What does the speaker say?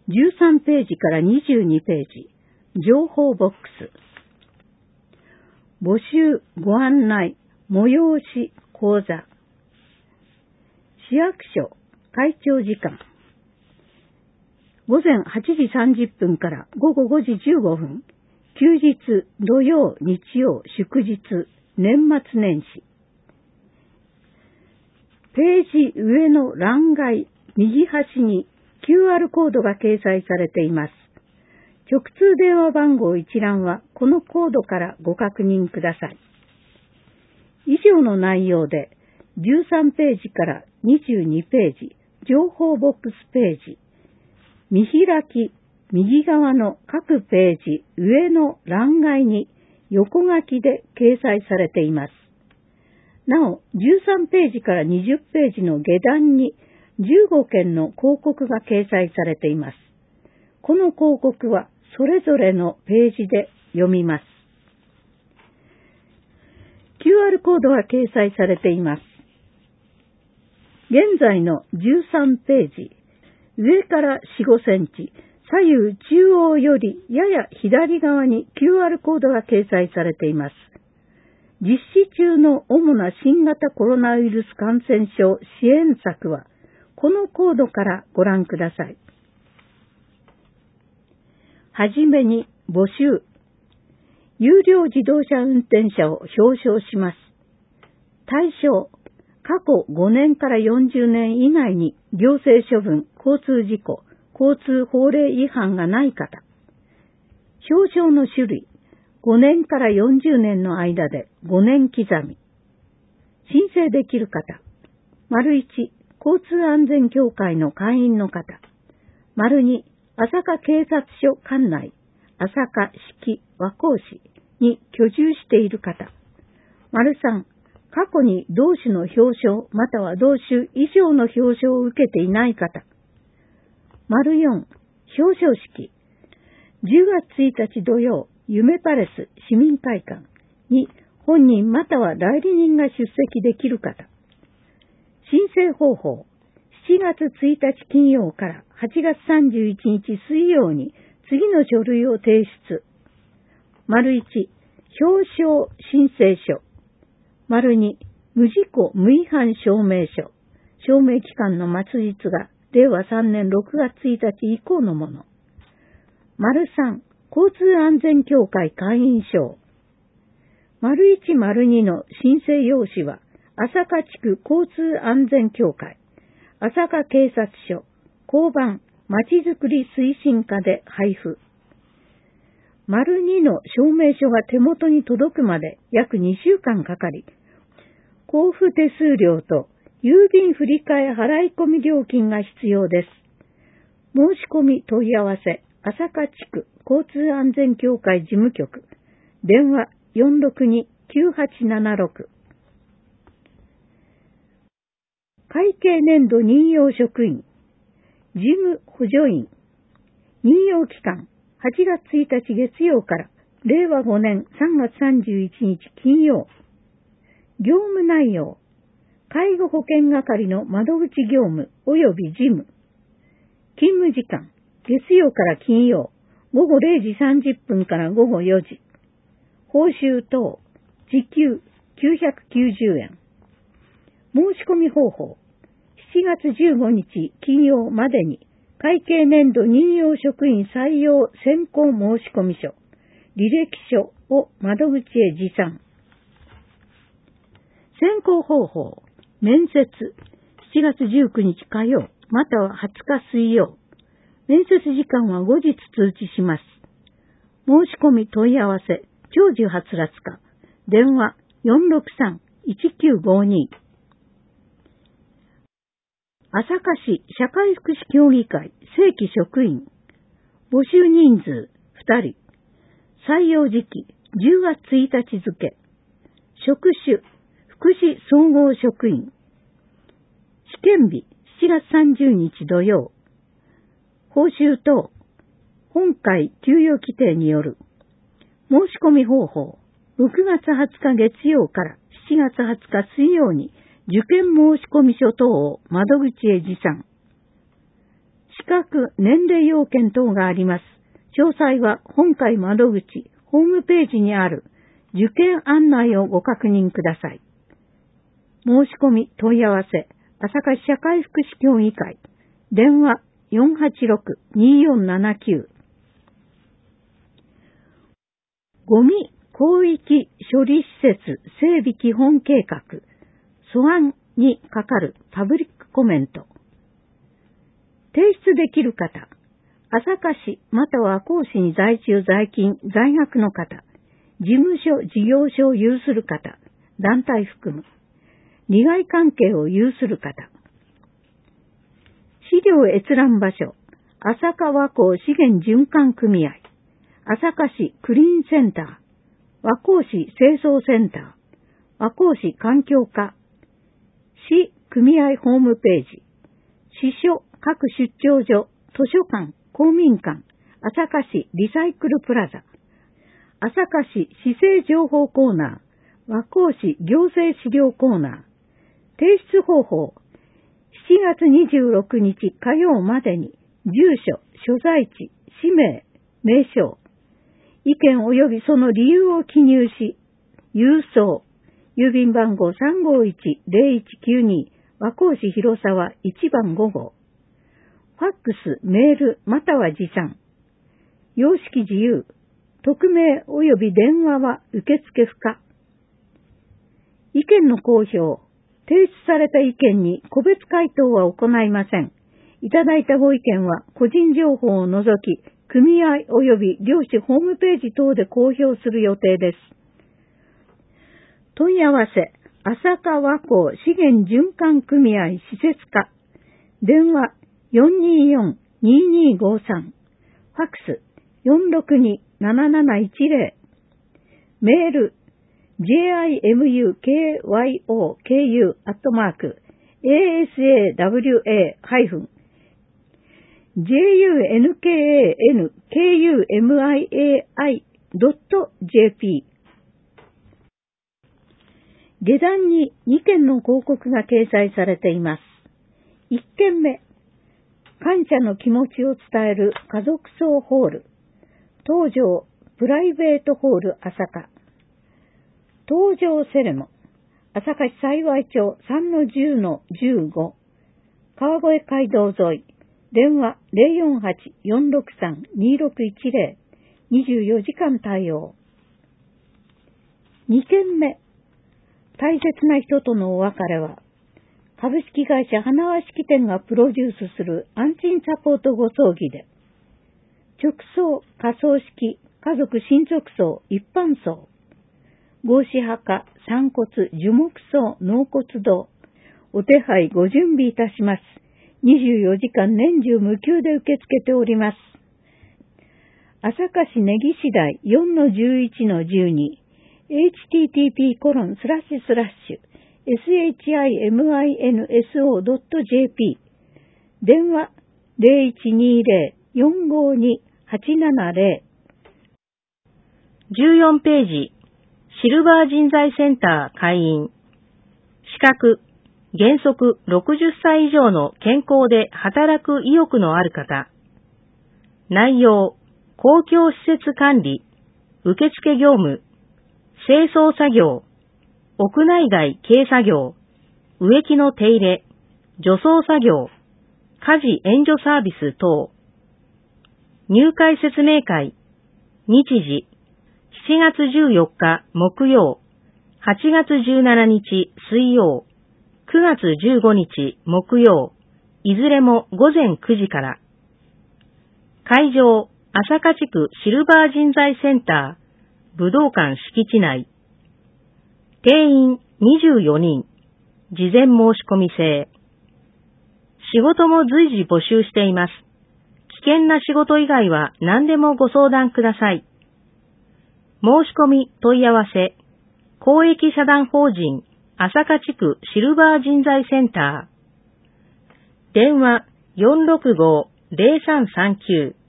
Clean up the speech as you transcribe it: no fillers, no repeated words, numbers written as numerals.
13ページから22ページ、情報ボックス。募集、ご案内、催し、講座。市役所、会長時間。午前8時30分から午後5時15分。休日、土曜、日曜、祝日、年末年始。ページ上の欄外、右端にQR コードが掲載されています。直通電話番号一覧はこのコードからご確認ください。以上の内容で13ページから22ページ、情報ボックスページ、見開き、右側の各ページ上の欄外に横書きで掲載されています。なお、13ページから20ページの下段に15件の広告が掲載されています。この広告はそれぞれのページで読みます。QR コードが掲載されています。現在の13ページ、上から4、5センチ、左右中央よりやや左側に QR コードが掲載されています。実施中の主な新型コロナウイルス感染症支援策は、このコードからご覧ください。はじめに募集。有料自動車運転者を表彰します。対象、過去5年から40年以内に行政処分、交通事故、交通法令違反がない方。表彰の種類、5年から40年の間で5年刻み。申請できる方、①、交通安全協会の会員の方、②、朝霞警察署管内、朝霞市和光市に居住している方、③、過去に同種の表彰または同種以上の表彰を受けていない方、�4、表彰式、10月1日土曜、夢パレス市民会館に本人または代理人が出席できる方、申請方法、7月1日金曜から8月31日水曜に次の書類を提出。①、表彰申請書。②、無事故無違反証明書。証明期間の末日が令和3年6月1日以降のもの。③、交通安全協会会員証。①、②の申請用紙は、朝霞地区交通安全協会、朝霞警察署、交番、まちづくり推進課で配布。②の証明書が手元に届くまで約2週間かかり、交付手数料と郵便振替払い込み料金が必要です。申し込み問い合わせ、朝霞地区交通安全協会事務局、電話 462-9876。会計年度任用職員、事務補助員、任用期間8月1日月曜から令和5年3月31日金曜。業務内容、介護保険係の窓口業務及び事務。勤務時間、月曜から金曜、午後0時30分から午後4時。報酬等、時給990円。申し込み方法、7月15日金曜までに会計年度任用職員採用選考申込書、履歴書を窓口へ持参。選考方法、面接、7月19日火曜または20日水曜。面接時間は後日通知します。申し込み問い合わせ、長寿はつらつか、電話 463-1952。朝霞市社会福祉協議会正規職員、募集人数2人、採用時期10月1日付、職種福祉総合職員、試験日7月30日土曜、報酬等、本会給与規定による。申し込み方法、6月20日月曜から7月20日水曜に受験申込書等を窓口へ持参。試格、年齢要件等があります。詳細は本会窓口、ホームページにある受験案内をご確認ください。申し込み問い合わせ、朝霞市社会福祉協議会、電話486-2479。ゴミ広域処理施設整備基本計画、素案にかかるパブリックコメント。提出できる方、朝霞市または赤穂市に在住在勤在学の方、事務所事業所を有する方、団体含む、利害関係を有する方。資料閲覧場所、朝霞和光資源循環組合、朝霞市クリーンセンター、和光市清掃センター、和光市環境課、市組合ホームページ、市所各出張所、図書館、公民館、朝霞市リサイクルプラザ、朝霞市市政情報コーナー、和光市行政資料コーナー。提出方法、7月26日火曜までに、住所、所在地、氏名、名称、意見及びその理由を記入し、郵送、郵便番号351-0192、和光市広沢1番5号。ファックス、メール、または持参。様式自由。匿名及び電話は受付不可。意見の公表。提出された意見に個別回答は行いません。いただいたご意見は個人情報を除き、組合及び領市ホームページ等で公表する予定です。問い合わせ、朝霞和光資源循環組合施設課。電話424-2253。ファックス462-7710。メールJIMUKYO-KU-asa-junkankumiai.jp。 下段に2件の広告が掲載されています。1件目、感謝の気持ちを伝える家族葬ホール、東条プライベートホール朝霞。登場セレモ、朝霞市幸町 3-10-15、川越街道沿い、電話048-463-2610、24時間対応。2件目、大切な人とのお別れは、株式会社花輪式典がプロデュースする安心サポートご葬儀で、直葬、火葬式、家族親族葬、一般葬、合祀墓、散骨、樹木葬、納骨堂、お手配ご準備いたします。24時間年中無休で受け付けております。朝霞市根岸台 4-11-12 http://shiminso.jp 電話0120-452-870。 14ページ、シルバー人材センター会員。資格、原則60歳以上の健康で働く意欲のある方。内容、公共施設管理、受付業務、清掃作業、屋内外軽作業、植木の手入れ、除草作業、家事援助サービス等。入会説明会、日時、7月14日木曜、8月17日水曜、9月15日木曜、いずれも午前9時から。会場、朝霞地区シルバー人材センター、武道館敷地内。定員24人、事前申し込み制。仕事も随時募集しています。危険な仕事以外は何でもご相談ください。申し込み問い合わせ、公益社団法人朝霞地区シルバー人材センター。電話465-0339